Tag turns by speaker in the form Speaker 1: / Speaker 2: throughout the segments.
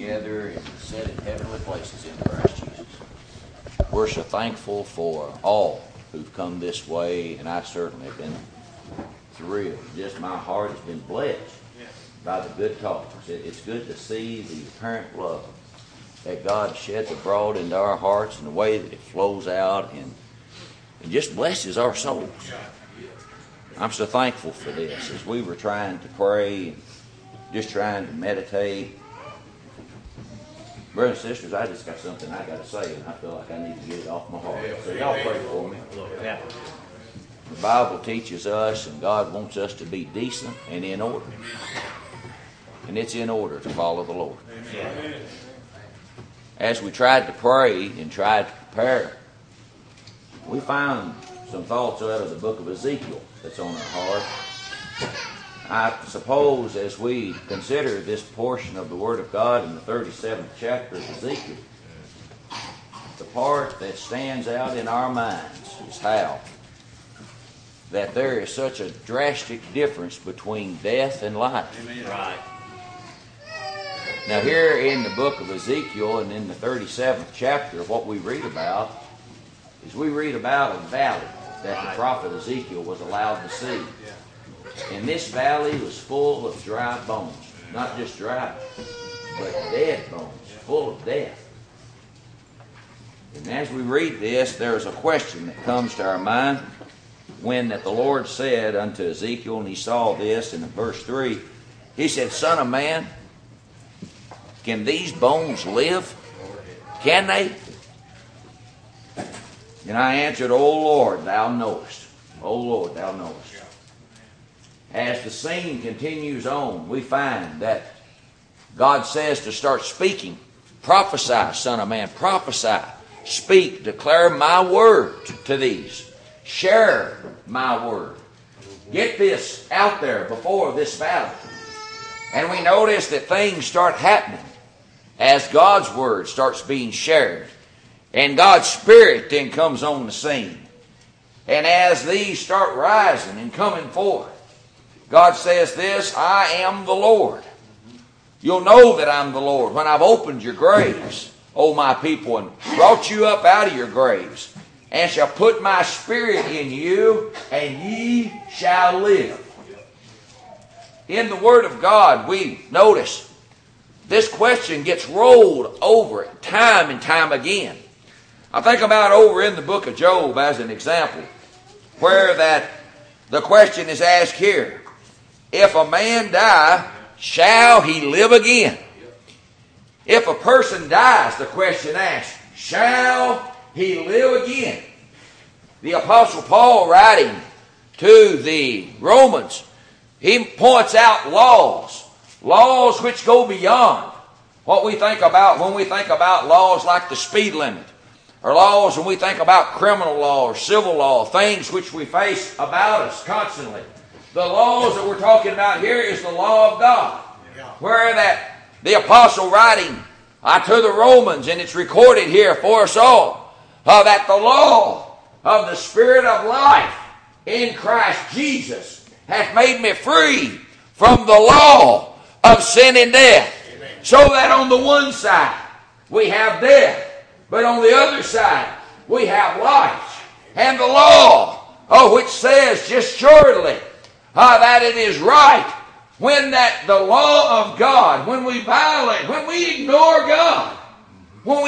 Speaker 1: together and set in heavenly places in Christ Jesus. We're so thankful for all who've come this way, and I certainly have been thrilled. Just my heart has been blessed by the good talks. It's good to see the apparent love that God sheds abroad into our hearts and the way that it flows out and just blesses our souls. I'm so thankful for this as we were trying to pray and just trying to meditate. Brothers and sisters, I just got something I got to say, and I feel like I need to get it off my heart. So y'all pray for me. The Bible teaches us, and God wants us to be decent and in order. And it's in order to follow the Lord. As we tried to pray and tried to prepare, we found some thoughts out of the book of Ezekiel that's on our heart. I suppose as we consider this portion of the Word of God in the 37th chapter of Ezekiel, the part that stands out in our minds is how that there is such a drastic difference between death and life.
Speaker 2: Amen. Right.
Speaker 1: Now here in the book of Ezekiel and in the 37th chapter, what we read about is we read about a valley that the prophet Ezekiel was allowed to see. And this valley was full of dry bones. Not just dry, but dead bones, full of death. And as we read this, there is a question that comes to our mind when that the Lord said unto Ezekiel, and he saw this in verse 3, he said, Son of man, can these bones live? Can they? And I answered, O Lord, thou knowest. O Lord, thou knowest. As the scene continues on, we find that God says to start speaking. Prophesy, son of man, prophesy. Speak, declare my word to these. Share my word. Get this out there before this battle. And we notice that things start happening as God's word starts being shared. And God's Spirit then comes on the scene. And as these start rising and coming forth, God says this, I am the Lord. You'll know that I'm the Lord when I've opened your graves, O my people, and brought you up out of your graves, and shall put my Spirit in you, and ye shall live. In the Word of God, we notice this question gets rolled over time and time again. I think about over in the book of Job as an example, where that the question is asked here, if a man die, shall he live again? If a person dies, the question asks, shall he live again? The Apostle Paul, writing to the Romans, he points out laws which go beyond what we think about when we think about laws like the speed limit, or laws when we think about criminal law or civil law, things which we face about us constantly. The laws that we're talking about here is the law of God, where that the apostle writing to the Romans, and it's recorded here for us all, that the law of the Spirit of life in Christ Jesus hath made me free from the law of sin and death. Amen. So that on the one side we have death, but on the other side we have life. And the law, which says just surely that it is right when that the law of God, when we violate, when we ignore God, when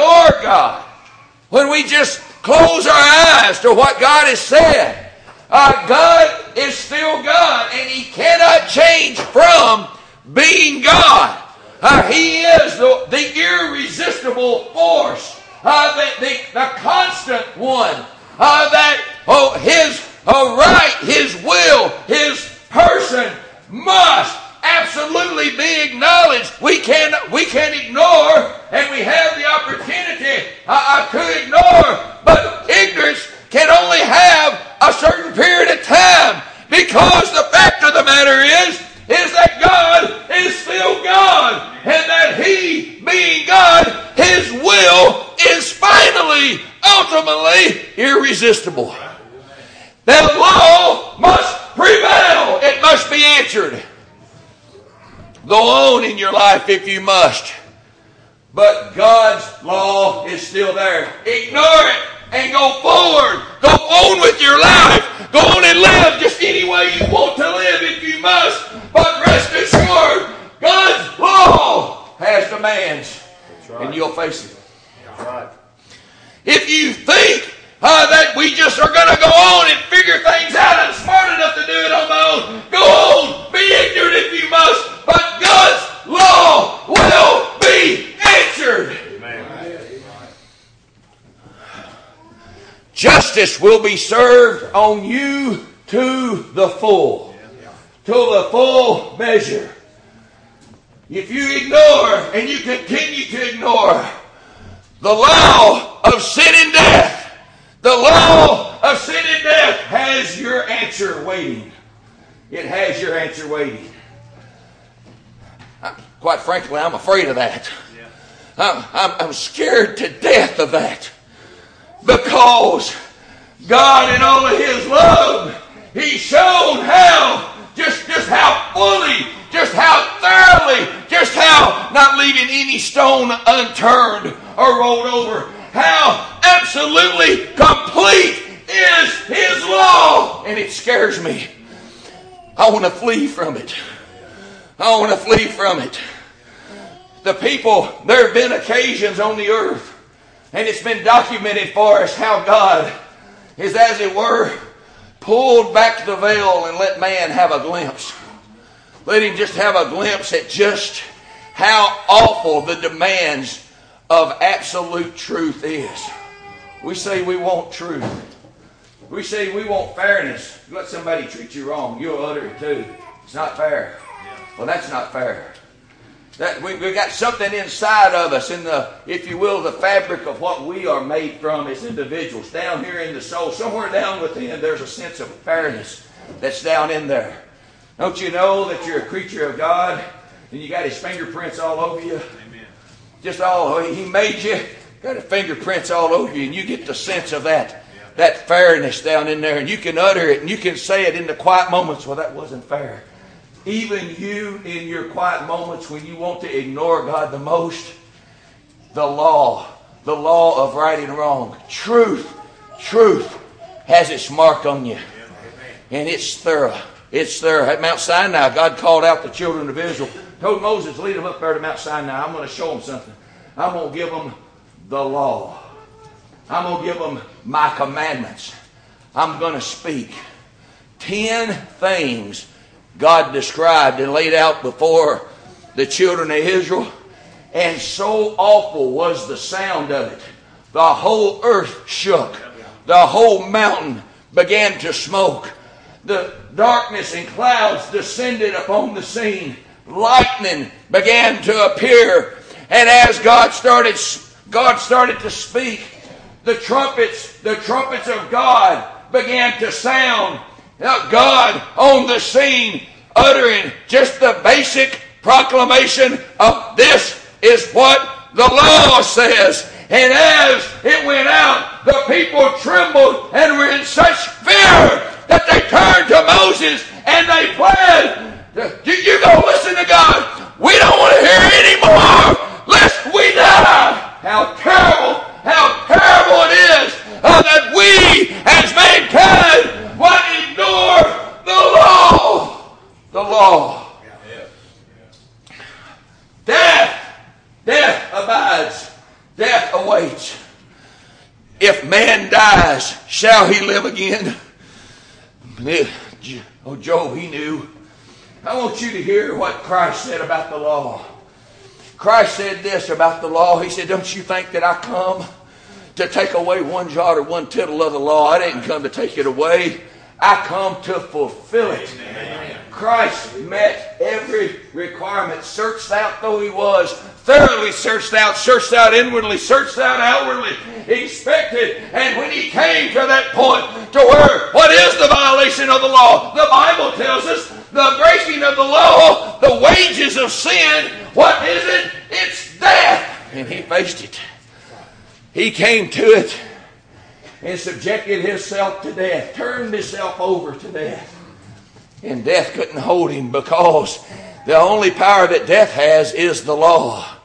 Speaker 1: we just close our eyes to what God has said, God is still God, and He cannot change from being God. He is the irresistible force, the constant one, His right, His will, His person must absolutely be acknowledged. We can ignore, and we have the opportunity to ignore, but ignorance can only have a certain period of time, because the fact of the matter is that God is still God, and that He, being God, His will is finally, ultimately irresistible. The law must prevail. It must be answered. Go on in your life if you must. But God's law is still there. Ignore it and go forward. Go on with your life. Go on and live just any way you want to live if you must. But rest assured, God's law has demands. Right. And you'll face it. That's right. If you think that we just are going to go on and figure things out, I'm smart enough to do it on my own, go on. Be ignorant if you must. But God's law will be answered. Amen. Justice will be served on you to the full. To the full measure. If you ignore and you continue to ignore the law of sin and death, the law of sin and death has your answer waiting. It has your answer waiting. Quite frankly, I'm afraid of that. I'm scared to death of that. Because God in all of His love, He's shown how, just how fully, just how thoroughly, just how not leaving any stone unturned or rolled over, how absolutely complete is His law. And it scares me. I want to flee from it. I want to flee from it. The people, there have been occasions on the earth, and it's been documented for us how God is, as it were, pulled back the veil and let man have a glimpse. Let him just have a glimpse at just how awful the demands of absolute truth is. We say we want truth. We say we want fairness. You let somebody treat you wrong, you'll utter it too. It's not fair. Well, that's not fair. That we got something inside of us in the, if you will, the fabric of what we are made from as individuals. Down here in the soul, somewhere down within, there's a sense of fairness that's down in there. Don't you know that you're a creature of God and you got His fingerprints all over you? Amen. Just all, He made you, got His fingerprints all over you, and you get the sense of that, that fairness down in there, and you can utter it and you can say it in the quiet moments. Well, that wasn't fair. Even you in your quiet moments when you want to ignore God the most, the law of right and wrong, truth has its mark on you. And it's thorough. It's thorough. At Mount Sinai, God called out the children of Israel, told Moses, lead them up there to Mount Sinai. I'm going to show them something. I'm going to give them the law. I'm going to give them my commandments. I'm going to speak 10 things God described and laid out before the children of Israel. And so awful was the sound of it. The whole earth shook. The whole mountain began to smoke. The darkness and clouds descended upon the scene. Lightning began to appear. And as God started to speak, the trumpets of God began to sound. God on the scene uttering just the basic proclamation of this is what the law says. And as it went out, the people trembled and were in such fear that they turned to Moses and they pled, you go listen to God. We don't want to hear anymore lest we die. How terrible it is that we as mankind would ignore the law. The law. Death abides. Death awaits. If man dies, shall he live again? Oh, Job, he knew. I want you to hear what Christ said about the law. Christ said this about the law. He said, don't you think that I come to take away one jot or one tittle of the law? I didn't come to take it away. I come to fulfill it. Amen. Christ met every requirement, searched out though He was, thoroughly searched out inwardly, searched out outwardly, expected. And when He came to that point to where, what is the violation of the law? The Bible tells us the breaking of the law, the wages of sin, what is it? It's death. And He faced it. He came to it and subjected Himself to death, turned Himself over to death. And death couldn't hold Him because the only power that death has is the law.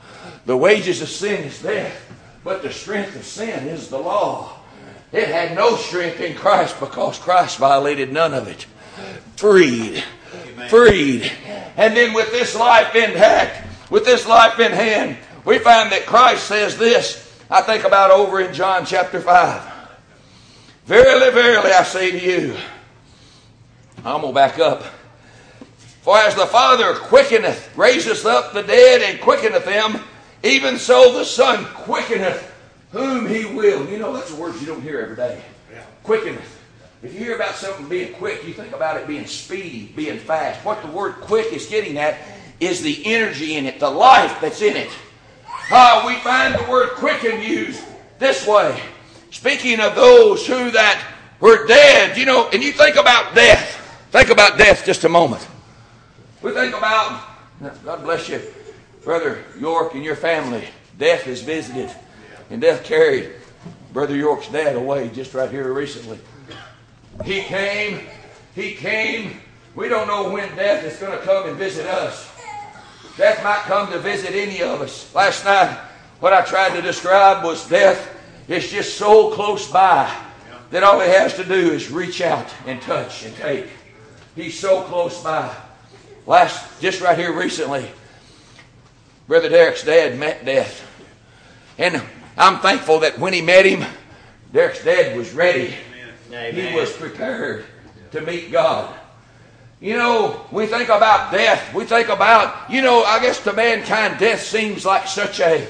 Speaker 1: The wages of sin is death, but the strength of sin is the law. It had no strength in Christ because Christ violated none of it. Freed. Freed. And then with this life intact, with this life in hand, we find that Christ says this. I think about over in John chapter 5. Verily, verily, I say to you. I'm going to back up. For as the Father quickeneth, raiseth up the dead and quickeneth them, even so the Son quickeneth whom he will. You know, that's a word you don't hear every day. Quickeneth. If you hear about something being quick, you think about it being speedy, being fast. What the word quick is getting at is the energy in it, the life that's in it. We find the word quicken used this way. Speaking of those who that were dead, you know, and you think about death. Think about death just a moment. We think about, God bless you, Brother York and your family. Death is visited. And death carried Brother York's dad away just right here recently. He came. We don't know when death is going to come and visit us. Death might come to visit any of us. Last night, what I tried to describe was death is just so close by that all he has to do is reach out and touch and take. He's so close by. Just right here recently, Brother Derek's dad met death. And I'm thankful that when he met him, Derek's dad was ready. Amen. He was prepared to meet God. You know, we think about death. We think about, you know, I guess to mankind, death seems like such a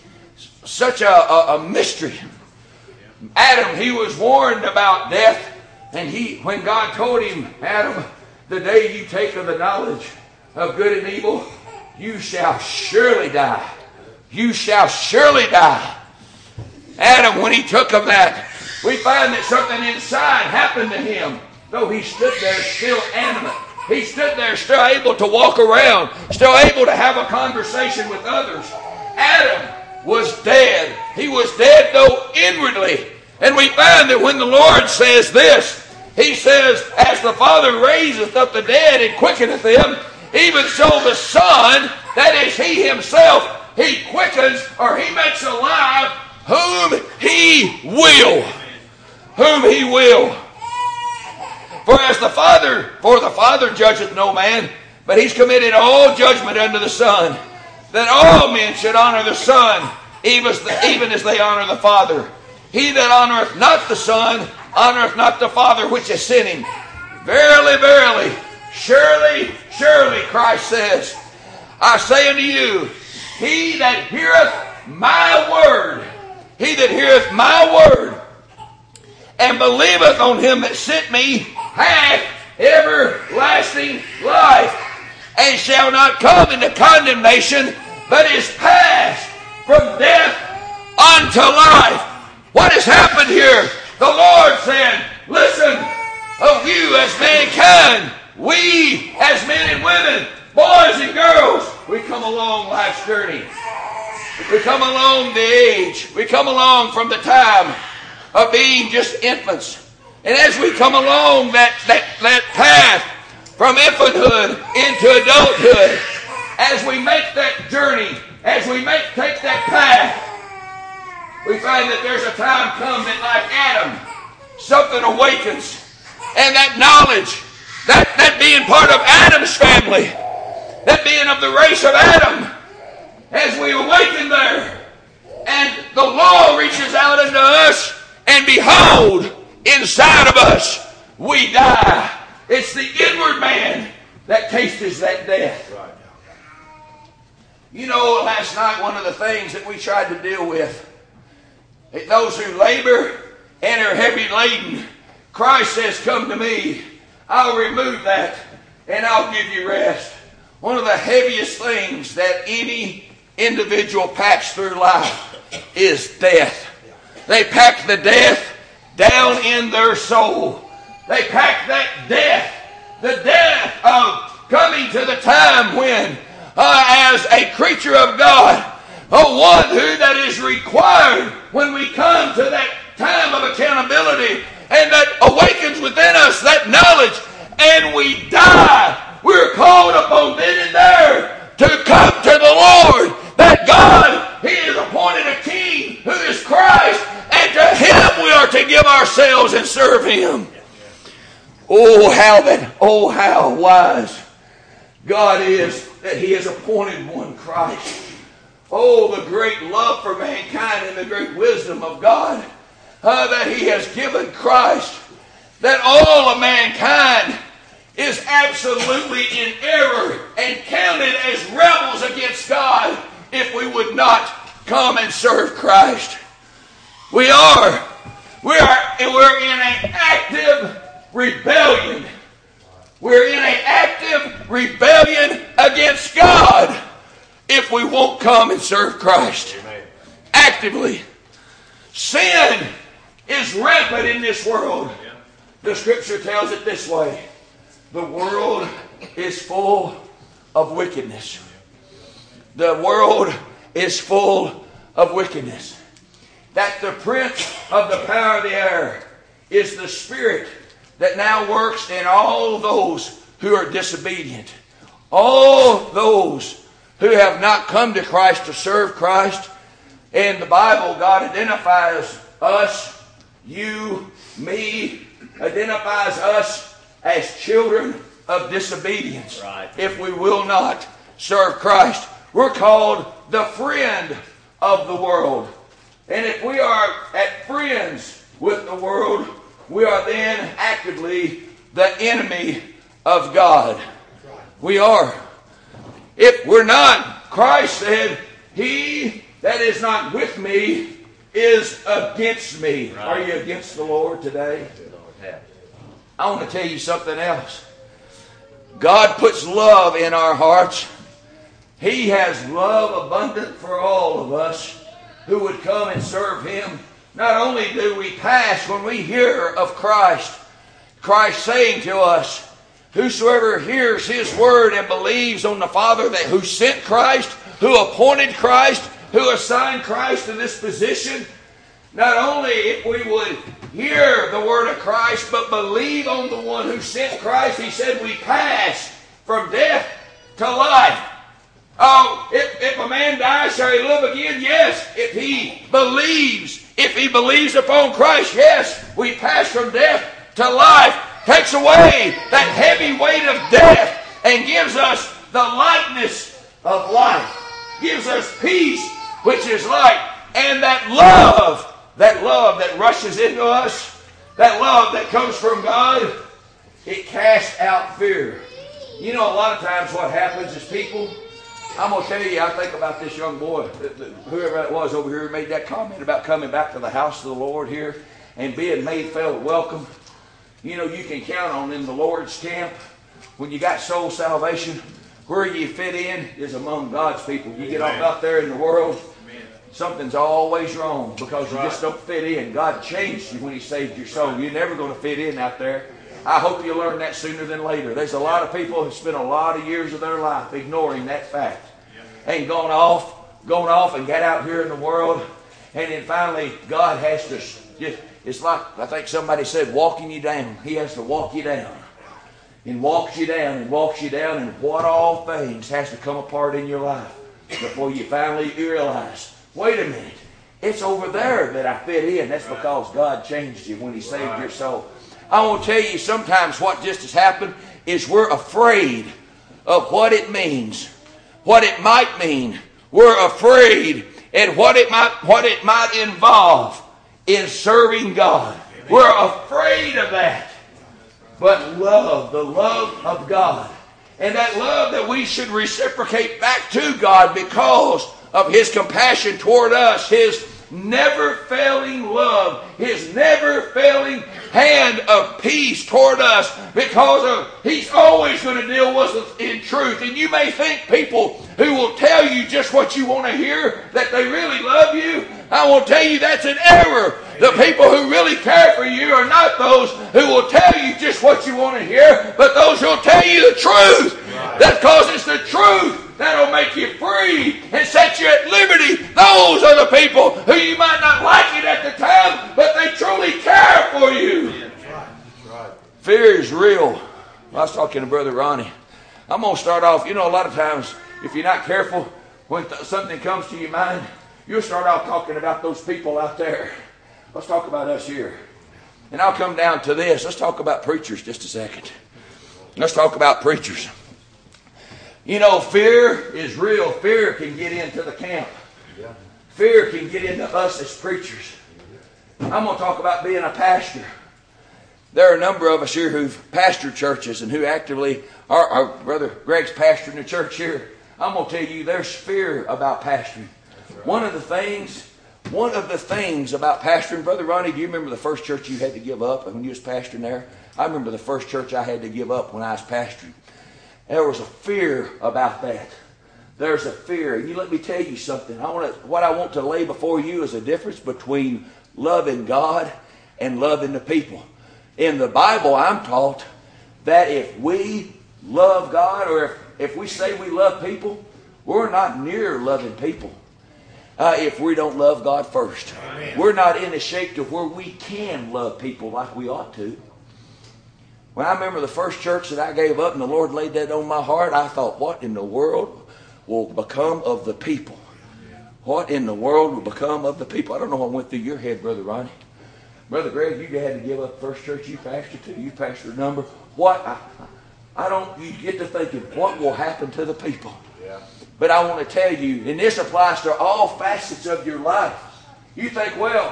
Speaker 1: mystery. Adam, he was warned about death. And when God told him, Adam, the day you take of the knowledge of good and evil, you shall surely die. You shall surely die. Adam, when he took of that, we find that something inside happened to him. Though he stood there still animate. He stood there still able to walk around, still able to have a conversation with others. Adam was dead. He was dead though inwardly. And we find that when the Lord says this, He says, as the Father raiseth up the dead and quickeneth them, even so the Son, that is He Himself, He quickens or He makes alive whom He will. Whom He will. For the Father judgeth no man, but He's committed all judgment unto the Son, that all men should honor the Son, even as they honor the Father. He that honoreth not the Son, honoreth not the Father which has sent Him. Verily, verily, surely, surely, Christ says, I say unto you, he that heareth my word, and believeth on Him that sent me, hath everlasting life, and shall not come into condemnation, but is passed from death unto life. What has happened here? The Lord said, listen, of you as mankind, we as men and women, boys and girls, we come along life's journey. We come along the age. We come along from the time of being just infants. And as we come along that path from infanthood into adulthood, as we make that journey, as we take that path, we find that there's a time comes that like Adam, something awakens. And that knowledge, that being part of Adam's family, that being of the race of Adam, as we awaken there, and the law reaches out unto us, and behold, inside of us, we die. It's the inward man that tastes that death. Right. You know, last night, one of the things that we tried to deal with, those who labor and are heavy laden, Christ says, come to me. I'll remove that and I'll give you rest. One of the heaviest things that any individual packs through life is death. They pack the death down in their soul. They pack that death, the death of coming to the time when, as a creature of God, one who that is required when we come to that time of accountability, and that awakens within us that knowledge, and we die. We're called upon then and there to come to the Lord, that God themselves and serve Him. Oh, how wise God is that He has appointed one Christ. Oh, the great love for mankind and the great wisdom of God that He has given Christ, that all of mankind is absolutely in error and counted as rebels against God if we would not come and serve Christ. We're in an active rebellion. We're in an active rebellion against God if we won't come and serve Christ. Amen. Actively. Sin is rampant in this world. The Scripture tells it this way. The world is full of wickedness. The world is full of wickedness. That the prince of the power of the air is the spirit that now works in all those who are disobedient. All those who have not come to Christ to serve Christ. In the Bible, God identifies us, you, me, identifies us as children of disobedience. Right. If we will not serve Christ. We're called the friend of the world. And if we are at friends with the world, we are then actively the enemy of God. We are. If we're not, Christ said, he that is not with me is against me. Right. Are you against the Lord today? I want to tell you something else. God puts love in our hearts. He has love abundant for all of us who would come and serve Him. Not only do we pass when we hear of Christ, Christ saying to us, whosoever hears His word and believes on the Father who sent Christ, who appointed Christ, who assigned Christ to this position, not only if we would hear the word of Christ, but believe on the one who sent Christ, He said we pass from death to life. Oh, if a man dies, shall he live again? Yes. If he believes upon Christ, yes, we pass from death to life. Takes away that heavy weight of death and gives us the lightness of life. Gives us peace, which is light. And that love that rushes into us, that love that comes from God, it casts out fear. You know, a lot of times what happens is people, I'm going to tell you, I think about this young boy, whoever it was over here who made that comment about coming back to the house of the Lord here and being made felt welcome. You know, you can count on in the Lord's camp, when you got soul salvation, where you fit in is among God's people. You get off out there in the world, something's always wrong because you just don't fit in. God changed you when He saved your soul. You're never going to fit in out there. I hope you learn that sooner than later. There's a lot of people who spend a lot of years of their life ignoring that fact. And gone off and got out here in the world. And then finally God has to, it's like, I think somebody said, walking you down. He has to walk you down. And walks you down and walks you down. And what all things has to come apart in your life before you finally realize, wait a minute, it's over there that I fit in. That's because God changed you when He saved your soul. I want to tell you, sometimes what just has happened is we're afraid of what it means, what it might mean. We're afraid at what it might involve in serving God. We're afraid of that. But love, the love of God, and that love that we should reciprocate back to God because of His compassion toward us, His never failing love, His never failing hand of peace toward us, because He's always going to deal with us in truth. And you may think people who will tell you just what you want to hear, that they really love you. I will tell you that's an error. The people who really care for you are not those who will tell you just what you want to hear, but those who will tell you the truth. That's because it's the truth that'll make you free and set you at liberty. Those are the people who you might not like it at the time, but they truly care for you. Fear is real. I was talking to Brother Ronnie. I'm going to start off, a lot of times, if you're not careful, when something comes to your mind, you'll start off talking about those people out there. Let's talk about us here. And I'll come down to this. Let's talk about preachers just a second. Let's talk about preachers. You know, fear is real. Fear can get into the camp. Fear can get into us as preachers. I'm going to talk about being a pastor. There are a number of us here who've pastored churches and who actively our Brother Greg's pastoring the church here. I'm going to tell you, there's fear about pastoring. Right. One of the things about pastoring, Brother Ronnie, do you remember the first church you had to give up when you was pastoring there? I remember the first church I had to give up when I was pastoring. There was a fear about that. There's a fear. And you let me tell you something. What I want to lay before you is a difference between loving God and loving the people. In the Bible, I'm taught that if we love God, or if we say we love people, we're not near loving people if we don't love God first. Amen. We're not in a shape to where we can love people like we ought to. When I remember the first church that I gave up and the Lord laid that on my heart, I thought, what in the world will become of the people? What in the world will become of the people? I don't know what went through your head, Brother Ronnie. Brother Greg, you had to give up the first church you pastored to. You pastored a number. You get to thinking, what will happen to the people? Yeah. But I want to tell you, and this applies to all facets of your life. You think, well,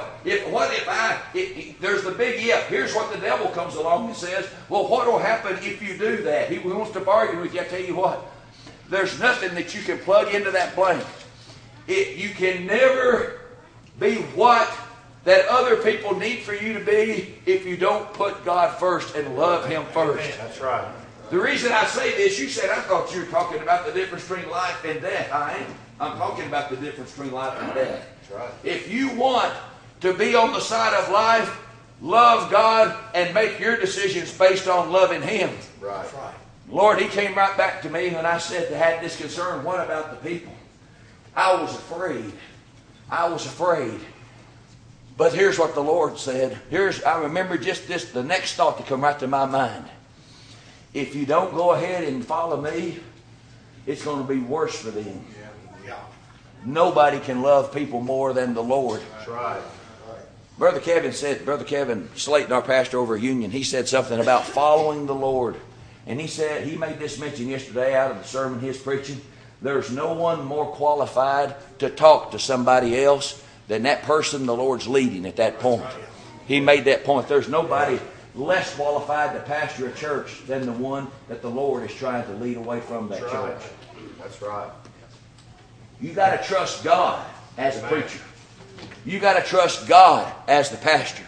Speaker 1: there's the big if. Here's what the devil comes along and says, well, what will happen if you do that? He wants to bargain with you. I tell you what, there's nothing that you can plug into that blank. You can never be what that other people need for you to be if you don't put God first and love Him first.
Speaker 2: That's right.
Speaker 1: The reason I say this, you said, I thought you were talking about the difference between life and death. I am. I'm talking about the difference between life and death.
Speaker 2: That's right.
Speaker 1: If you want to be on the side of life, love God and make your decisions based on loving Him.
Speaker 2: Right.
Speaker 1: Lord, He came right back to me when I said I had this concern. What about the people? I was afraid. But here's what the Lord said. I remember just the next thought to come right to my mind. If you don't go ahead and follow me, it's going to be worse for them. Yeah. Nobody can love people more than the Lord.
Speaker 2: That's right.
Speaker 1: Brother Kevin Slayton, our pastor over at Union, he said something about following the Lord. And he made this mention yesterday out of the sermon he's preaching. There's no one more qualified to talk to somebody else than that person the Lord's leading at that point. He made that point. There's nobody less qualified to pastor a church than the one that the Lord is trying to lead away from that church.
Speaker 2: That's right.
Speaker 1: You got to trust God as a preacher. You got to trust God as the pastor.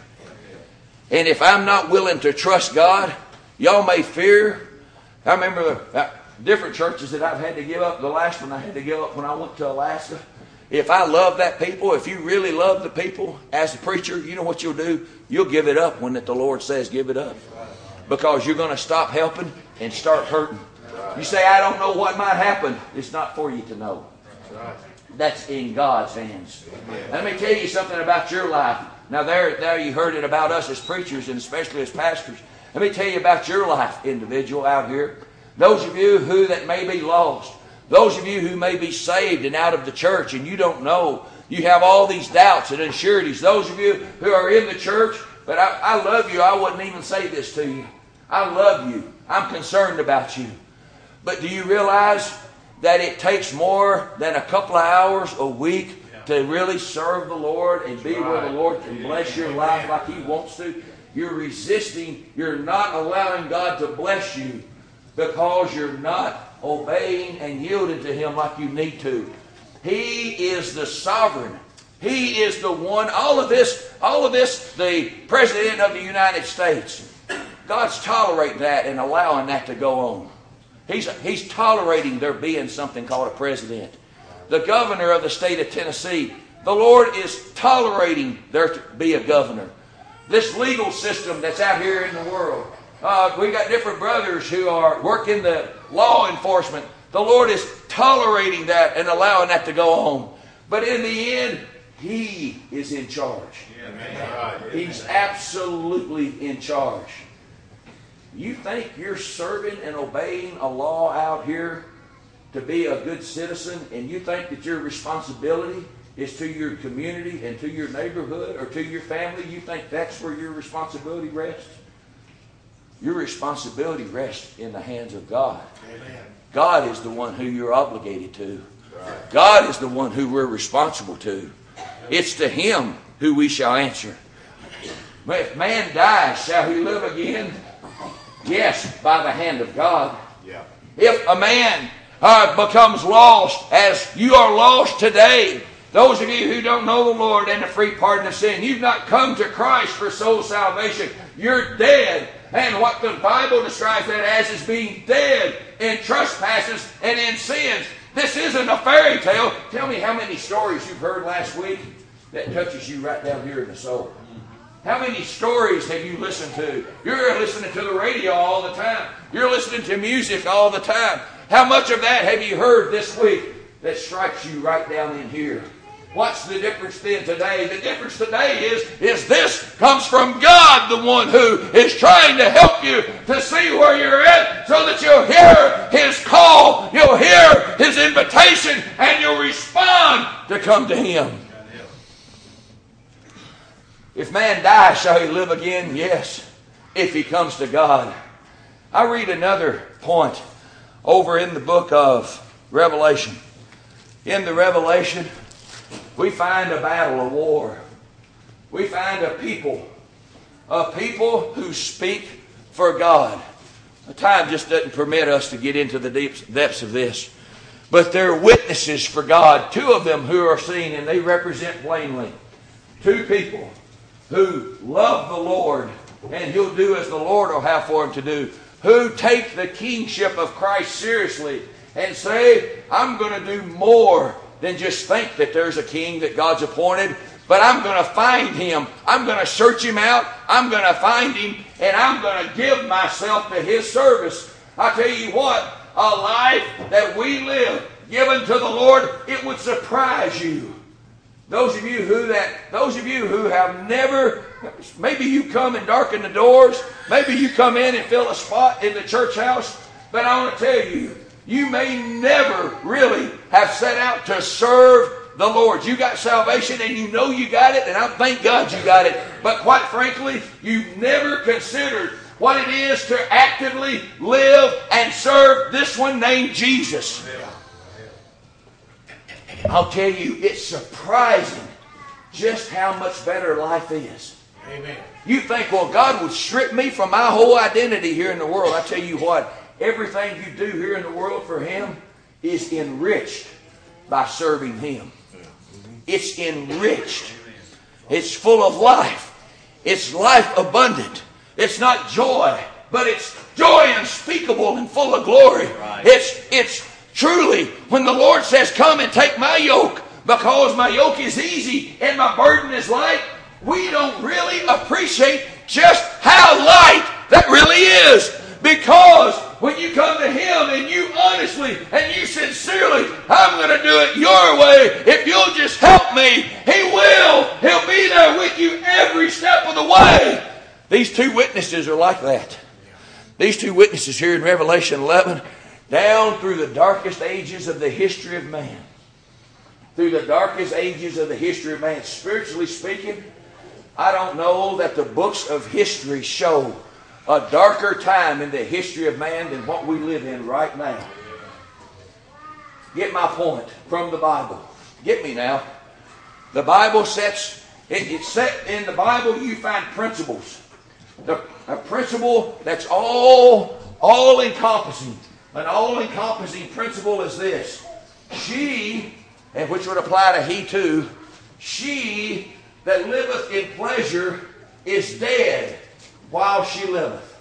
Speaker 1: And if I'm not willing to trust God, y'all may fear. I remember the different churches that I've had to give up. The last one I had to give up when I went to Alaska. If I love that people, if you really love the people as a preacher, you know what you'll do? You'll give it up when the Lord says give it up. Because you're going to stop helping and start hurting. You say, I don't know what might happen. It's not for you to know. That's in God's hands. Let me tell you something about your life. Now there you heard it about us as preachers and especially as pastors. Let me tell you about your life, individual out here. Those of you who that may be lost. Those of you who may be saved and out of the church and you don't know. You have all these doubts and unsureties. Those of you who are in the church, but I love you. I wouldn't even say this to you. I love you. I'm concerned about you. But do you realize that it takes more than a couple of hours a week to really serve the Lord and be where the Lord can bless your life like He wants to? You're resisting. You're not allowing God to bless you because you're not obeying and yielding to Him like you need to. He is the sovereign. He is the one. All of this, the President of the United States, God's tolerating that and allowing that to go on. He's tolerating there being something called a president. The governor of the state of Tennessee, the Lord is tolerating there to be a governor. This legal system that's out here in the world. We got different brothers who are working the law enforcement. The Lord is tolerating that and allowing that to go on. But in the end, He is in charge. He's absolutely in charge. You think you're serving and obeying a law out here to be a good citizen, and you think that your responsibility is to your community and to your neighborhood or to your family, you think that's where your responsibility rests? Your responsibility rests in the hands of God.
Speaker 2: Amen. God
Speaker 1: is the one who you're obligated to. Right. God is the one who we're responsible to. It's to Him who we shall answer. If man dies, shall he live again? Yes, by the hand of God. Yeah. If a man becomes lost, as you are lost today, those of you who don't know the Lord and the free pardon of sin, you've not come to Christ for soul salvation. You're dead. And what the Bible describes that as is being dead in trespasses and in sins. This isn't a fairy tale. Tell me how many stories you've heard last week that touches you right down here in the soul. How many stories have you listened to? You're listening to the radio all the time. You're listening to music all the time. How much of that have you heard this week that strikes you right down in here? What's the difference then today? The difference today is this comes from God, the one who is trying to help you to see where you're at so that you'll hear His call, you'll hear His invitation, and you'll respond to come to Him. If man dies, shall he live again? Yes, if he comes to God. I read another point over in the book of Revelation. In the Revelation, we find a battle, a war. We find a people who speak for God. The time just doesn't permit us to get into the depths of this. But they're witnesses for God. Two of them who are seen, and they represent plainly two people who love the Lord, and He'll do as the Lord will have for Him to do. Who take the kingship of Christ seriously and say, I'm going to do more than just think that there's a king that God's appointed, but I'm going to find Him. I'm going to search Him out. I'm going to find Him, and I'm going to give myself to His service. I tell you what, a life that we live given to the Lord, it would surprise you. Those of you who have never, maybe you come and darken the doors, maybe you come in and fill a spot in the church house, but I want to tell you, you may never really have set out to serve the Lord. You got salvation and you know you got it, and I thank God you got it. But quite frankly, you've never considered what it is to actively live and serve this one named Jesus. I'll tell you, it's surprising just how much better life is. Amen. You think, well, God would strip me from my whole identity here in the world. I tell you what, everything you do here in the world for Him is enriched by serving Him. It's enriched. It's full of life. It's life abundant. It's not joy, but it's joy unspeakable and full of glory. Right. It's truly, when the Lord says, come and take my yoke, because my yoke is easy and my burden is light, we don't really appreciate just how light that really is. Because when you come to Him and you honestly and you sincerely, I'm going to do it your way. If you'll just help me, He will. He'll be there with you every step of the way. These two witnesses are like that. These two witnesses here in Revelation 11, down through the darkest ages of the history of man. Through the darkest ages of the history of man. Spiritually speaking, I don't know that the books of history show a darker time in the history of man than what we live in right now. Get my point from the Bible. Get me now. The Bible sets, it's set in the Bible, you find principles. A principle that's all-encompassing. An all-encompassing principle is this. She, and which would apply to he too, she that liveth in pleasure is dead while she liveth.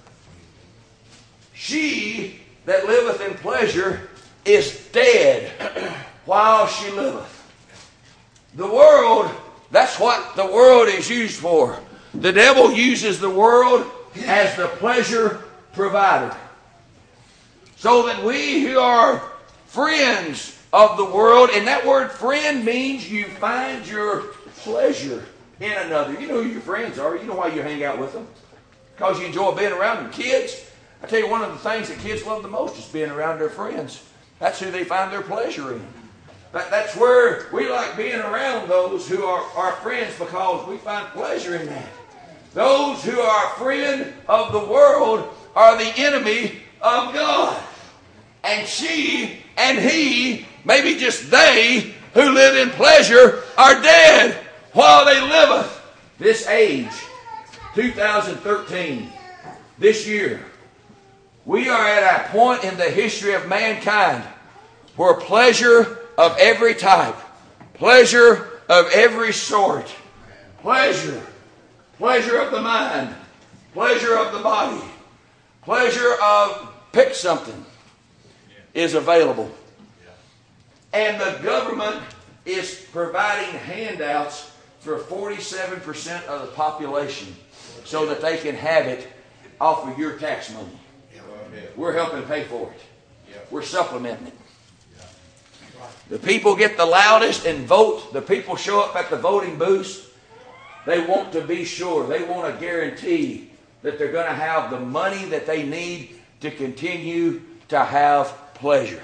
Speaker 1: She that liveth in pleasure is dead while she liveth. The world, that's what the world is used for. The devil uses the world as the pleasure provider. So that we who are friends of the world, and that word friend means you find your pleasure in another. You know who your friends are. You know why you hang out with them. Because you enjoy being around them. Kids, I tell you, one of the things that kids love the most is being around their friends. That's who they find their pleasure in. That's where we like being around those who are our friends, because we find pleasure in that. Those who are a friend of the world are the enemy of God. And she and he, maybe just they, who live in pleasure, are dead while they liveth. This age, 2013, this year, we are at a point in the history of mankind where pleasure of every type, pleasure of every sort, pleasure of the mind, pleasure of the body, pleasure of pick something is available. And the government is providing handouts for 47% of the population so that they can have it off of your tax money. We're helping pay for it. We're supplementing it. The people get the loudest and vote. The people show up at the voting booths. They want to be sure. They want to guarantee that they're going to have the money that they need to continue to have pleasure.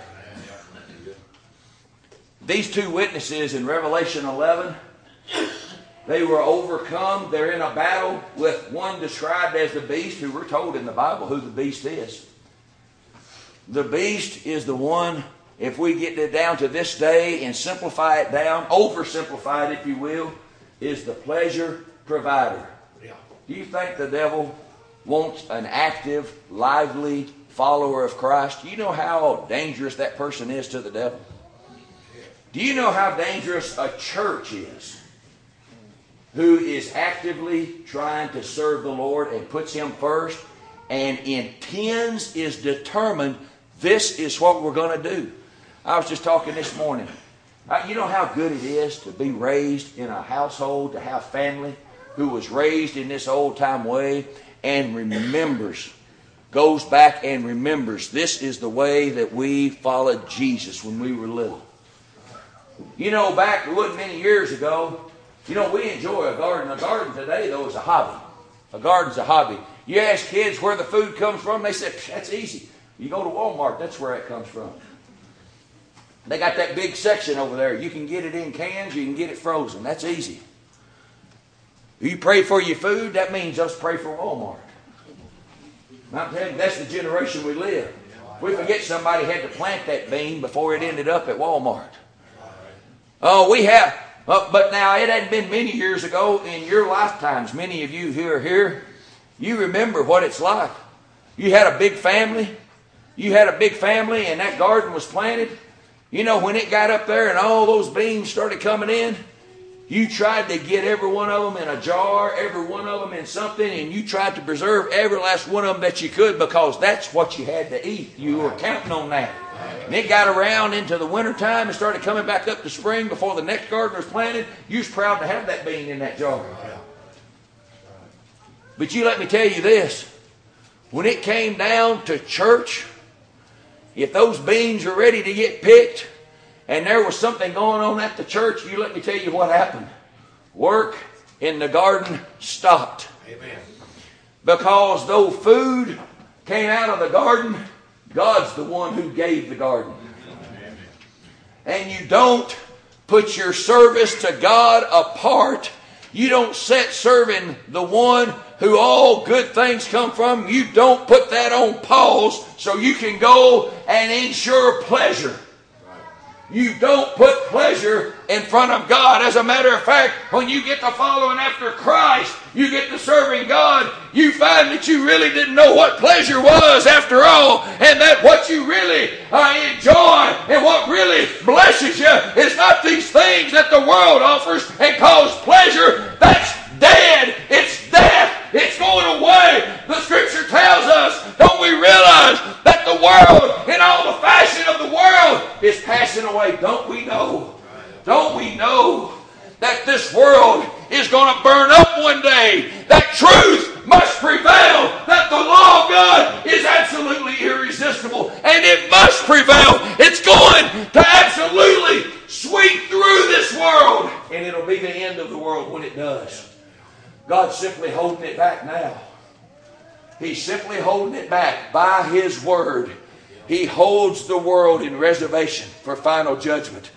Speaker 1: These two witnesses in Revelation 11, they were overcome. They're in a battle with one described as the beast, who we're told in the Bible who the beast is. The beast is the one, if we get it down to this day and simplify it down, oversimplify it if you will, is the pleasure provider. Do you think the devil wants an active, lively follower of Christ? Do you know how dangerous that person is to the devil? Do you know how dangerous a church is who is actively trying to serve the Lord and puts Him first and intends, is determined, this is what we're going to do? I was just talking this morning. You know how good it is to be raised in a household, to have family who was raised in this old-time way and remembers, goes back and remembers, this is the way that we followed Jesus when we were little. You know, back, it wasn't many years ago, you know, we enjoy a garden. A garden today, though, is a hobby. A garden's a hobby. You ask kids where the food comes from, they say, that's easy. You go to Walmart, that's where it comes from. They got that big section over there. You can get it in cans, you can get it frozen. That's easy. You pray for your food, that means us pray for Walmart. I'm telling you, that's the generation we live. We forget somebody had to plant that bean before it ended up at Walmart. Oh, we have, but now it hadn't been many years ago in your lifetimes. Many of you who are here, you remember what it's like. You had a big family. You had a big family and that garden was planted. You know, when it got up there and all those beans started coming in, you tried to get every one of them in a jar, every one of them in something, and you tried to preserve every last one of them that you could, because that's what you had to eat. You were counting on that. And it got around into the wintertime and started coming back up to spring before the next garden was planted. You was proud to have that bean in that jar. But you let me tell you this. When it came down to church, if those beans were ready to get picked and there was something going on at the church, you let me tell you what happened. Work in the garden stopped. Amen. Because though food came out of the garden, God's the one who gave the garden. Amen. And you don't put your service to God apart. You don't set serving the one who all good things come from. You don't put that on pause so you can go and ensure pleasure. You don't put pleasure in front of God. As a matter of fact, when you get to following after Christ, you get to serving God, you find that you really didn't know what pleasure was after all, and that what you really enjoy and what really blesses you is not these things that the world offers and calls pleasure. That's dead. It's death. It's going away. The Scripture tells us, don't we realize that the world and all the fashion of the world is passing away? Don't we know? Don't we know that this world is going to burn up one day? That truth must prevail. That the law of God is absolutely irresistible. And it must prevail. It's going to absolutely sweep through this world. And it'll be the end of the world when it does. God's simply holding it back now. He's simply holding it back by His Word. He holds the world in reservation for final judgment.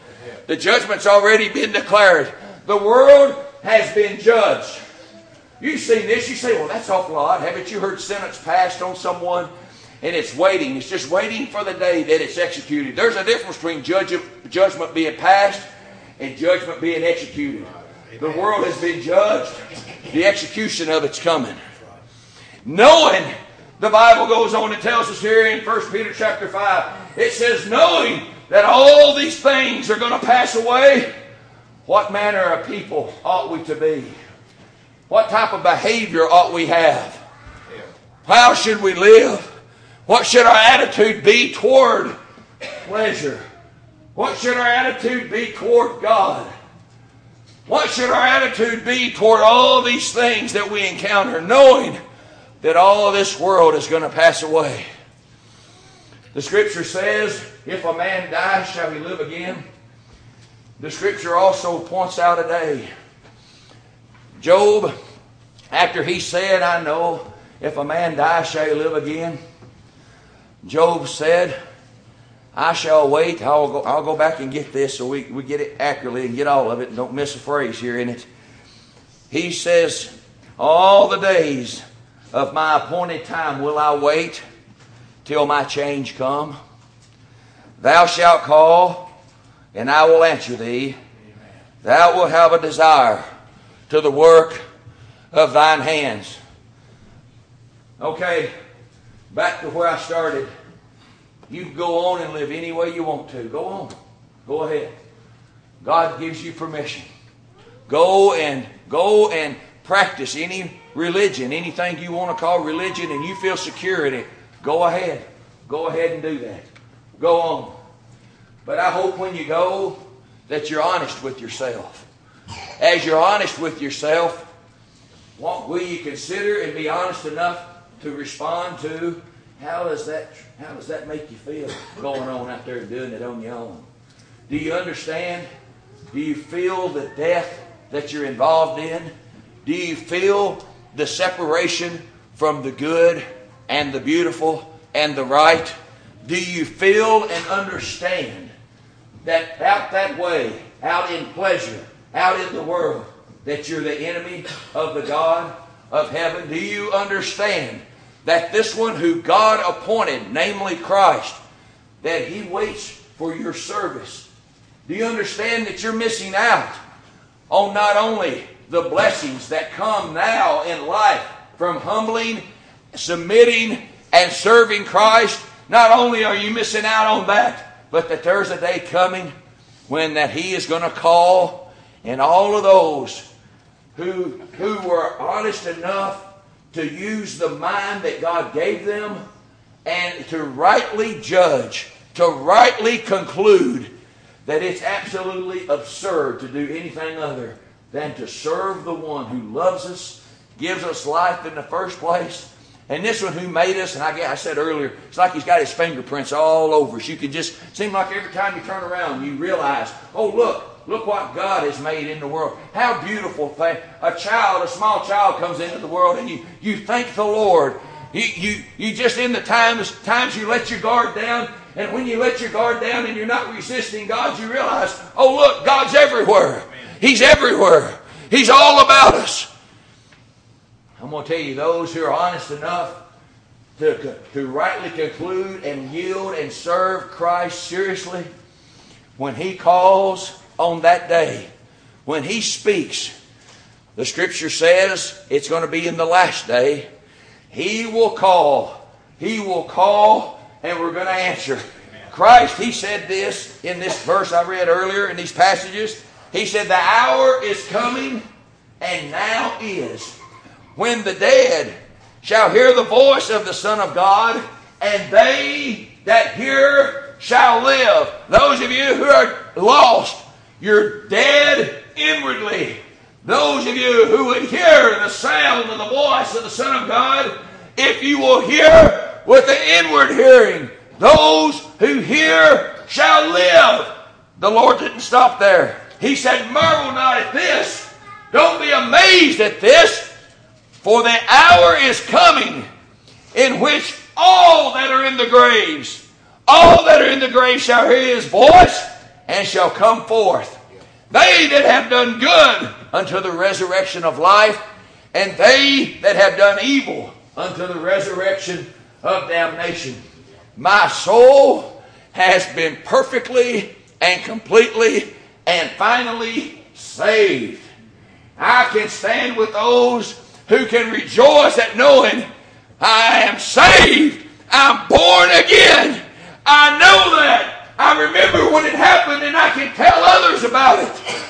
Speaker 1: The judgment's already been declared. The world has been judged. You've seen this. You say, well, that's awful odd. Haven't you heard sentence passed on someone? And it's waiting. It's just waiting for the day that it's executed. There's a difference between judgment being passed and judgment being executed. The world has been judged. The execution of it's coming. Knowing, the Bible goes on and tells us here in 1 Peter chapter 5, it says, knowing that all these things are going to pass away, what manner of people ought we to be? What type of behavior ought we have? How should we live? What should our attitude be toward pleasure? What should our attitude be toward God? What should our attitude be toward all these things that we encounter, knowing that all of this world is going to pass away? The Scripture says, if a man dies, shall he live again? The Scripture also points out a day. Job, after he said, I know, if a man dies, shall he live again? Job said, I shall wait. I'll go back and get this so we get it accurately and get all of it and don't miss a phrase here in it. He says, all the days of my appointed time will I wait till my change come. Thou shalt call, and I will answer thee. Thou wilt have a desire to the work of thine hands. Okay, back to where I started. You can go on and live any way you want to. Go on. Go ahead. God gives you permission. Go and practice any religion, anything you want to call religion, and you feel secure in it. Go ahead. Go ahead and do that. Go on. But I hope when you go that you're honest with yourself. As you're honest with yourself, will you consider and be honest enough to respond to how does that make you feel going on out there and doing it on your own? Do you understand? Do you feel the death that you're involved in? Do you feel the separation from the good and the beautiful and the right? Do you feel and understand that out that way, out in pleasure, out in the world, that you're the enemy of the God of heaven? Do you understand that this one who God appointed, namely Christ, that He waits for your service? Do you understand that you're missing out on not only the blessings that come now in life from humbling, submitting, and serving Christ? Not only are you missing out on that, but that there's a day coming when that He is going to call, and all of those who were honest enough to use the mind that God gave them and to rightly judge, to rightly conclude that it's absolutely absurd to do anything other than to serve the one who loves us, gives us life in the first place. And this one who made us, and I said earlier, it's like He's got His fingerprints all over us. You can just, seem like every time you turn around, you realize, oh, look what God has made in the world. How beautiful thing. A small child comes into the world, and you thank the Lord. You just in the times you let your guard down, and when you let your guard down and you're not resisting God, you realize, oh, look, God's everywhere. He's everywhere. He's all about us. I'm going to tell you, those who are honest enough to rightly conclude and yield and serve Christ seriously, when He calls on that day, when He speaks, the Scripture says it's going to be in the last day. He will call. He will call, and we're going to answer. Christ, He said this in this verse I read earlier in these passages. He said, the hour is coming, and now is, when the dead shall hear the voice of the Son of God, and they that hear shall live. Those of you who are lost, you're dead inwardly. Those of you who would hear the sound of the voice of the Son of God, if you will hear with the inward hearing, those who hear shall live. The Lord didn't stop there. He said, marvel not at this. Don't be amazed at this. For the hour is coming in which all that are in the graves, all that are in the grave shall hear His voice, and shall come forth. They that have done good unto the resurrection of life, and they that have done evil unto the resurrection of damnation. My soul has been perfectly and completely and finally saved. I can stand with those who can rejoice at knowing I am saved. I'm born again. I know that. I remember when it happened, and I can tell others about it.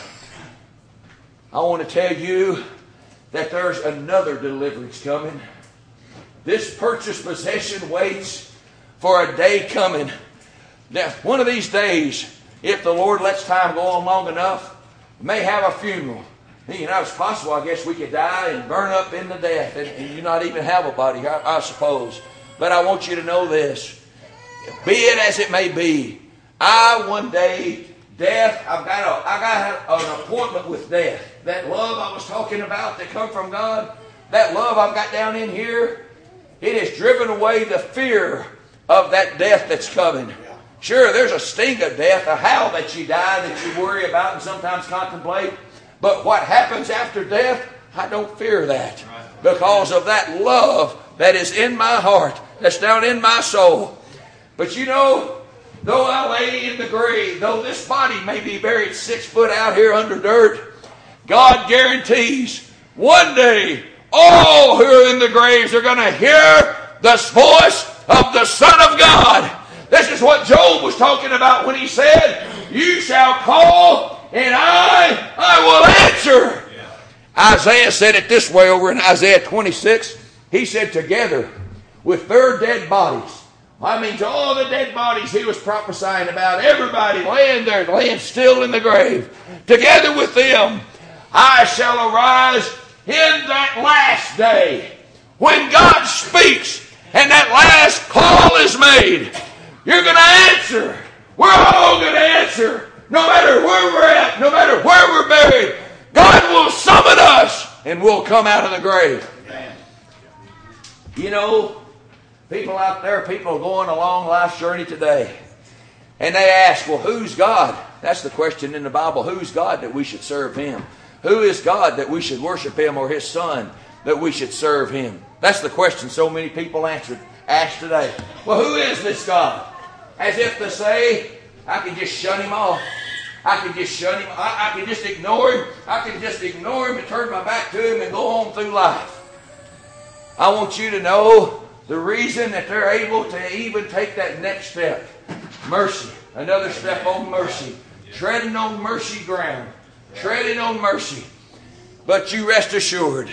Speaker 1: I want to tell you that there's another deliverance coming. This purchased possession waits for a day coming. Now, one of these days, if the Lord lets time go on long enough, we may have a funeral. You know, it's possible, I guess, we could die and burn up into death and you not even have a body, I suppose. But I want you to know this. Be it as it may be, one day, death, I got an appointment with death. That love I was talking about that come from God, that love I've got down in here, it has driven away the fear of that death that's coming. Sure, there's a sting of death, a howl that you die that you worry about and sometimes contemplate. But what happens after death, I don't fear that. Because of that love that is in my heart, that's down in my soul. But you know, though I lay in the grave, though this body may be buried 6 foot out here under dirt, God guarantees one day all who are in the graves are going to hear the voice of the Son of God. This is what Job was talking about when he said, "You shall call and I will answer." Yeah. Isaiah said it this way over in Isaiah 26. He said, together with their dead bodies. I mean, to all the dead bodies he was prophesying about, everybody laying there, laying still in the grave. Together with them, I shall arise in that last day. When God speaks and that last call is made, you're going to answer. We're all going to answer. No matter where we're at, no matter where we're buried, God will summon us and we'll come out of the grave. Amen. You know, people out there, people going along life's journey today, and they ask, well, who's God? That's the question in the Bible. Who's God that we should serve Him? Who is God that we should worship Him, or His Son that we should serve Him? That's the question so many people ask today. Well, who is this God? As if to say, I can just shut Him off. I can just shut Him. I can just ignore Him. I can just ignore Him and turn my back to Him and go on through life. I want you to know the reason that they're able to even take that next step. Mercy. Another step on mercy. Treading on mercy ground. Treading on mercy. But you rest assured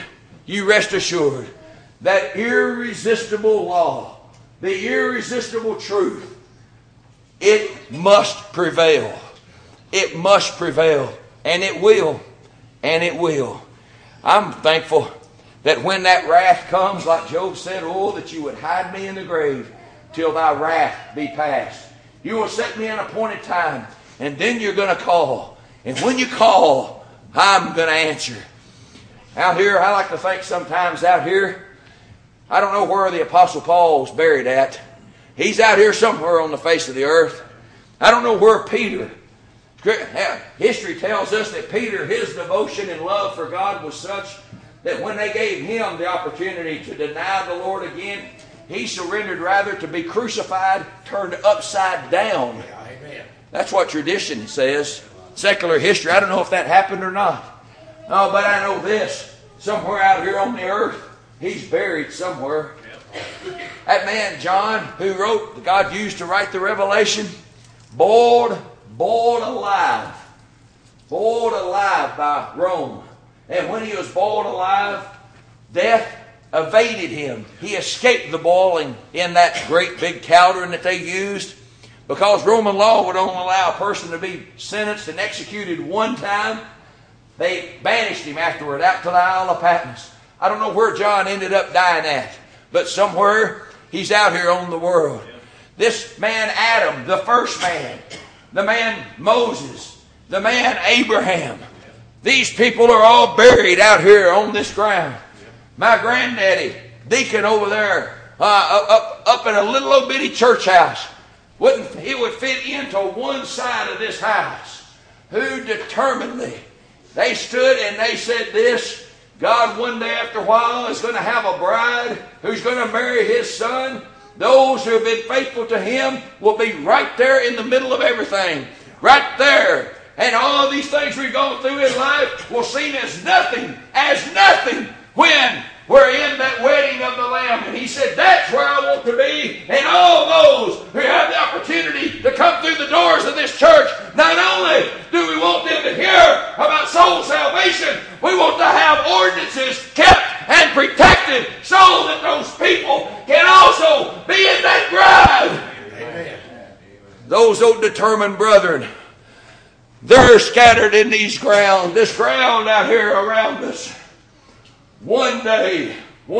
Speaker 1: that irresistible law, the irresistible truth, it must prevail. It must prevail. And it will. And it will. I'm thankful that when that wrath comes, like Job said, oh, that you would hide me in the grave till thy wrath be past. You will set me an appointed time, and then you're going to call. And when you call, I'm going to answer. Out here, I like to think sometimes out here, I don't know where the Apostle Paul was buried at. He's out here somewhere on the face of the earth. I don't know where Peter. History tells us that Peter, his devotion and love for God was such that when they gave him the opportunity to deny the Lord again, he surrendered rather to be crucified, turned upside down. Amen. That's what tradition says. Secular history, I don't know if that happened or not. No, but I know this. Somewhere out here on the earth, he's buried somewhere. That man, John, who wrote, God used to write the Revelation, boiled alive by Rome. And when he was boiled alive, death evaded him. He escaped the boiling in that great big cauldron that they used, because Roman law would only allow a person to be sentenced and executed one time. They banished him afterward out to the Isle of Patmos. I don't know where John ended up dying at, but somewhere he's out here on the world. This man Adam, the first man, the man Moses, the man Abraham, these people are all buried out here on this ground. My granddaddy, deacon over there, up in a little old bitty church house, it would fit into one side of this house, who determinedly, they stood and they said this: God one day after a while is going to have a bride who's going to marry His Son. Those who have been faithful to Him will be right there in the middle of everything. Right there. And all of these things we've gone through in life will seem as nothing when we're in that wedding of the Lamb. And He said, that's where I want to be. And all those who have the opportunity to come through the doors of this church, not only do we want them to hear about soul salvation, we want to have ordinances kept and protected so that those people can also be in that bride. Amen. Those old determined brethren, they're scattered in this ground out here around us. One day,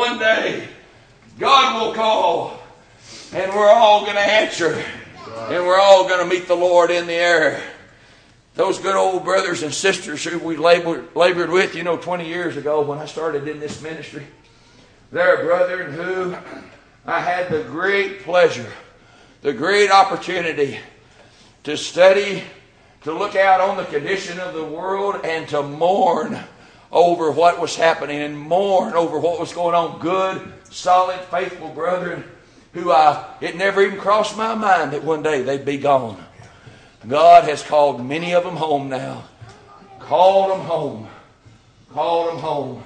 Speaker 1: God will call, and we're all going to answer, and we're all going to meet the Lord in the air. Those good old brothers and sisters who we labored with, 20 years ago when I started in this ministry, they're brethren who I had the great pleasure, the great opportunity to study, to look out on the condition of the world, and to mourn over what was happening and mourn over what was going on. Good, solid, faithful brethren who it never even crossed my mind that one day they'd be gone. God has called many of them home now. Called them home. Called them home.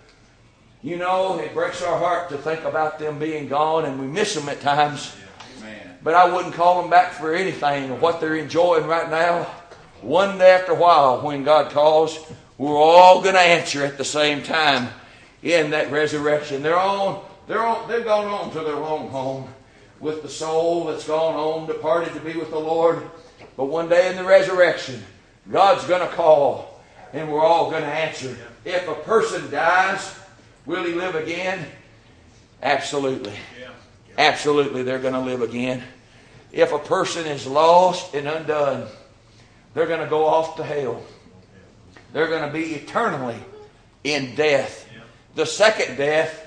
Speaker 1: It breaks our heart to think about them being gone, and we miss them at times. But I wouldn't call them back for anything of what they're enjoying right now. One day after a while, when God calls, we're all going to answer at the same time in that resurrection. They've gone on to their own home with the soul that's gone on, departed to be with the Lord. But one day in the resurrection, God's going to call, and we're all going to answer. If a person dies, will he live again? Absolutely. Absolutely, they're going to live again. If a person is lost and undone, they're going to go off to hell. They're going to be eternally in death. The second death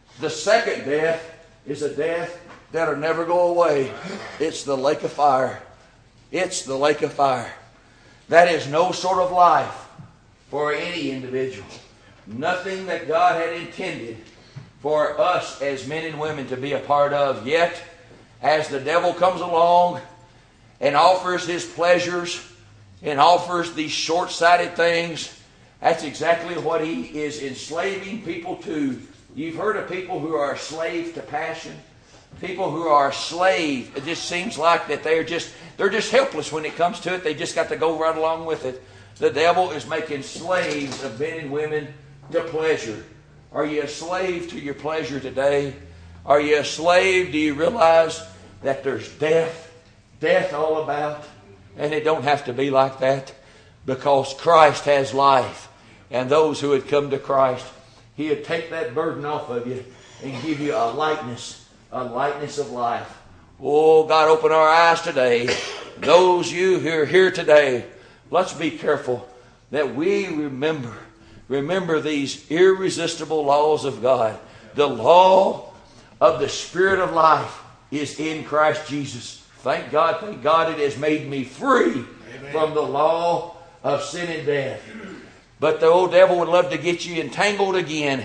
Speaker 1: is a death that'll never go away. It's the lake of fire. It's the lake of fire. That is no sort of life for any individual. Nothing that God had intended for us as men and women to be a part of. Yet, as the devil comes along and offers his pleasures and offers these short-sighted things, that's exactly what he is enslaving people to. You've heard of people who are a slave to passion. People who are a slave, it just seems like that they're just helpless when it comes to it. They just got to go right along with it. The devil is making slaves of men and women to pleasure. Are you a slave to your pleasure today? Are you a slave? Do you realize that there's death all about? And it don't have to be like that, because Christ has life. And those who had come to Christ, He would take that burden off of you and give you a lightness of life. Oh, God, open our eyes today. Those you who are here today, let's be careful that we remember these irresistible laws of God. The law of the Spirit of life is in Christ Jesus. Thank God it has made me free from the law of sin and death. But the old devil would love to get you entangled again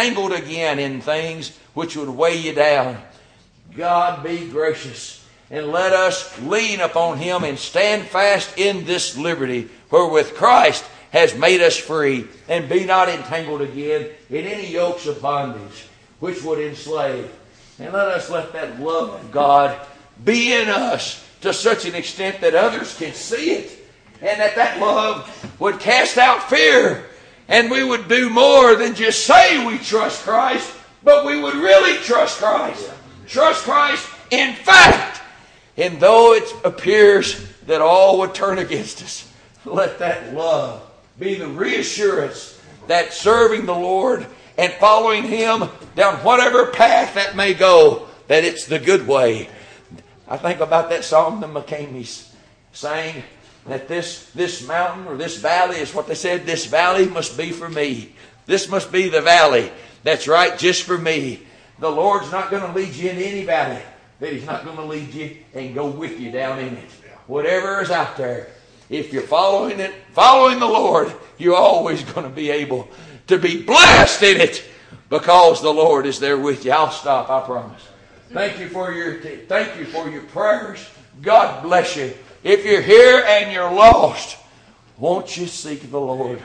Speaker 1: in things which would weigh you down. God be gracious, and let us lean upon Him and stand fast in this liberty wherewith Christ has made us free, and be not entangled again in any yokes of bondage which would enslave. And let that love of God be in us to such an extent that others can see it, and that love would cast out fear, and we would do more than just say we trust Christ, but we would really trust Christ. Trust Christ in fact. And though it appears that all would turn against us, let that love be the reassurance that serving the Lord and following Him down whatever path that may go, that it's the good way. I think about that song the McCameys sang, that this mountain or this valley is what they said, this valley must be for me. This must be the valley that's right just for me. The Lord's not going to lead you in any valley that He's not going to lead you and go with you down in it. Whatever is out there, if you're following the Lord, you're always going to be able to be blessed in it because the Lord is there with you. I'll stop, I promise. Thank you for your prayers. God bless you. If you're here and you're lost, won't you seek the Lord?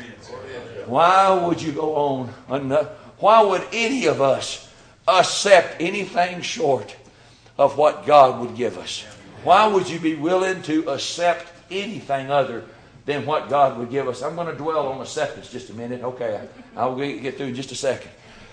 Speaker 1: Why would you go on? Why would any of us accept anything short of what God would give us? Why would you be willing to accept anything other than what God would give us? I'm going to dwell on acceptance just a minute. Okay, I'll get through in just a second.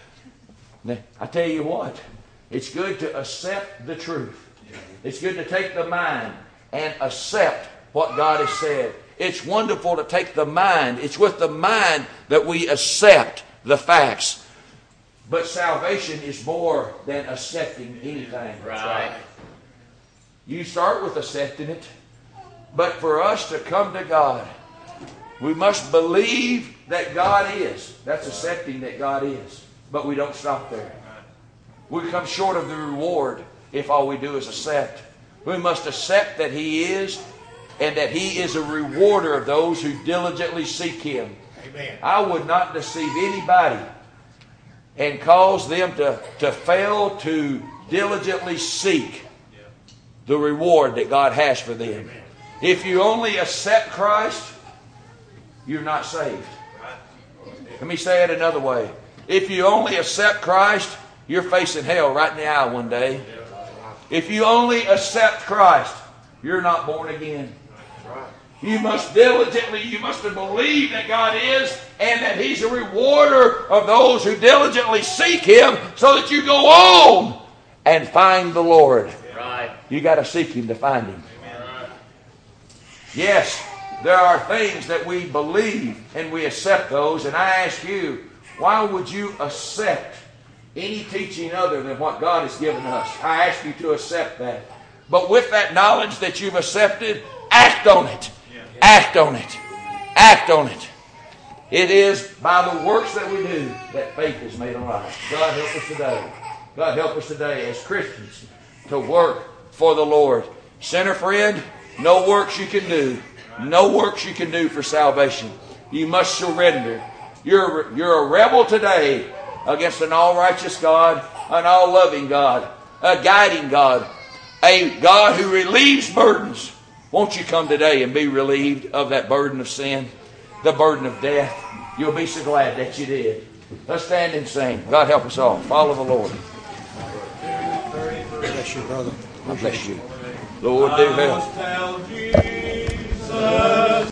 Speaker 1: Now, I tell you what, it's good to accept the truth. It's good to take the mind and accept what God has said. It's wonderful to take the mind. It's with the mind that we accept the facts. But salvation is more than accepting anything.
Speaker 2: Right.
Speaker 1: You start with accepting it. But for us to come to God, we must believe that God is. That's accepting that God is. But we don't stop there. We come short of the reward if all we do is accept. We must accept that He is, and that He is a rewarder of those who diligently seek Him.
Speaker 2: Amen.
Speaker 1: I would not deceive anybody and cause them to fail to diligently seek the reward that God has for them.
Speaker 2: Amen.
Speaker 1: If you only accept Christ, you're not saved. Let me say it another way. If you only accept Christ, you're facing hell right in the eye one day. If you only accept Christ, you're not born again. You must believe that God is, and that He's a rewarder of those who diligently seek Him, so that you go on and find the Lord.
Speaker 2: Right.
Speaker 1: You got to seek Him to find Him. Yes, there are things that we believe and we accept those. And I ask you, why would you accept any teaching other than what God has given us? I ask you to accept that. But with that knowledge that you've accepted, act on it. Act on it. Act on it. It is by the works that we do that faith is made alive. God help us today. God help us today as Christians to work for the Lord. Sinner friend, no works you can do. No works you can do for salvation. You must surrender. You're a rebel today against an all-righteous God, an all-loving God, a guiding God, a God who relieves burdens. Won't you come today and be relieved of that burden of sin, the burden of death? You'll be so glad that you did. Let's stand and sing. God help us all. Follow the Lord.
Speaker 3: Bless you, brother.
Speaker 1: God bless you. Lord, do help.
Speaker 4: I must tell Jesus.